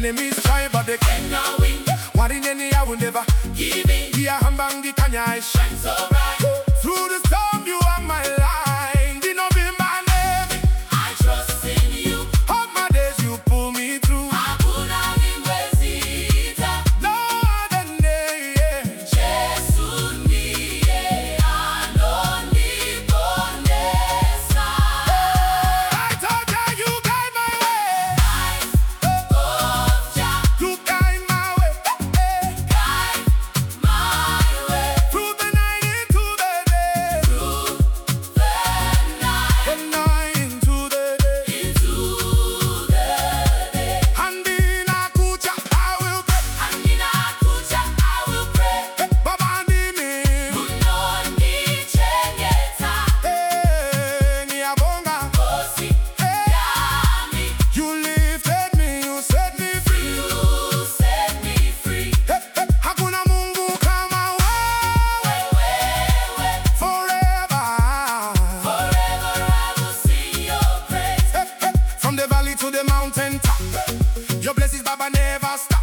Enemies try but they cannot win. What in any I will never give in. We are hambangi kanya I shine so bright. Through the storm you are my line. Did not be my name. I trust in you. All my days you pull me through. Hakuna nimezita. No other name. Yesu ndiye anoniponesa. I told ya you guide my way. You guide my way. Guide my way. Through the night into the day. Through the night. The night into the day. Into the day. Handina kucha I will pray. Handina kucha I will pray. Baba ndimi. Munoni chengeta. Ni abonga. Kosi yami. You lifted me, you set me free. You set me free. Hakuna Mungu kama wewe. Forever. Forever I will sing your praise. From the valley to the mountain top. Your blessings, Baba, never stop.